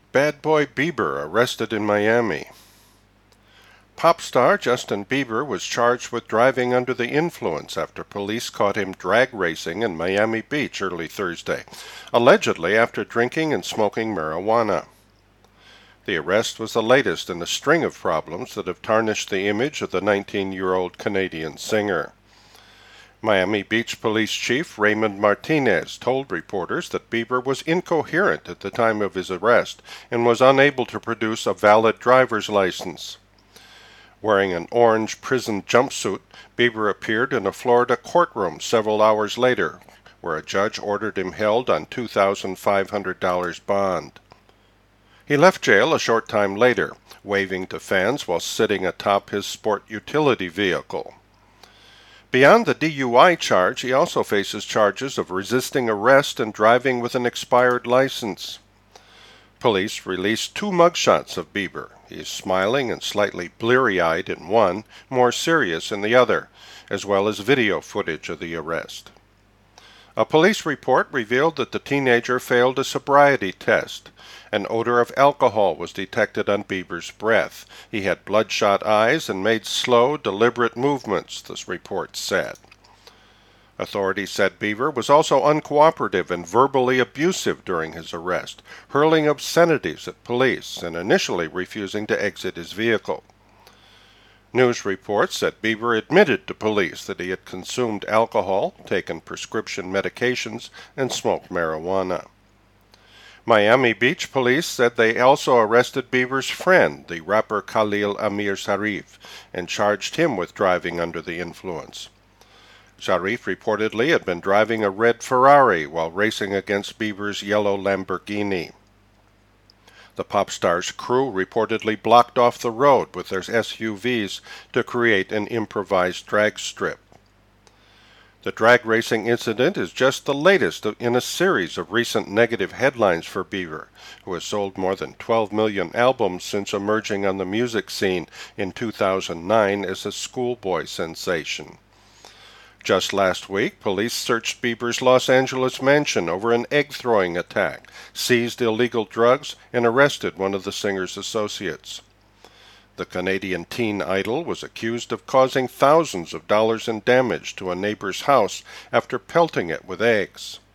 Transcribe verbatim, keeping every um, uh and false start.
Bad Boy Bieber arrested in Miami. Pop star Justin Bieber was charged with driving under the influence after police caught him drag racing in Miami Beach early Thursday, allegedly after drinking and smoking marijuana. The arrest was the latest in a string of problems that have tarnished the image of the nineteen-year-old Canadian singer. Miami Beach Police Chief Raymond Martinez told reporters that Bieber was incoherent at the time of his arrest and was unable to produce a valid driver's license. Wearing an orange prison jumpsuit, Bieber appeared in a Florida courtroom several hours later, where a judge ordered him held on two thousand five hundred dollars bond. He left jail a short time later, waving to fans while sitting atop his sport utility vehicle. Beyond the D U I charge, he also faces charges of resisting arrest and driving with an expired license. Police released two mugshots of Bieber. He is smiling and slightly bleary-eyed in one, more serious in the other, as well as video footage of the arrest. A police report revealed that the teenager failed a sobriety test. An odor of alcohol was detected on Bieber's breath. He had bloodshot eyes and made slow, deliberate movements, this report said. Authorities said Bieber was also uncooperative and verbally abusive during his arrest, hurling obscenities at police and initially refusing to exit his vehicle. News reports that Bieber admitted to police that he had consumed alcohol, taken prescription medications, and smoked marijuana. Miami Beach police said they also arrested Bieber's friend, the rapper Khalil Amir Sharif, and charged him with driving under the influence. Sharif reportedly had been driving a red Ferrari while racing against Bieber's yellow Lamborghini. The pop star's crew reportedly blocked off the road with their S U Vs to create an improvised drag strip. The drag racing incident is just the latest in a series of recent negative headlines for Bieber, who has sold more than twelve million albums since emerging on the music scene in two thousand nine as a schoolboy sensation. Just last week, police searched Bieber's Los Angeles mansion over an egg-throwing attack, seized illegal drugs, and arrested one of the singer's associates. The Canadian teen idol was accused of causing thousands of dollars in damage to a neighbor's house after pelting it with eggs.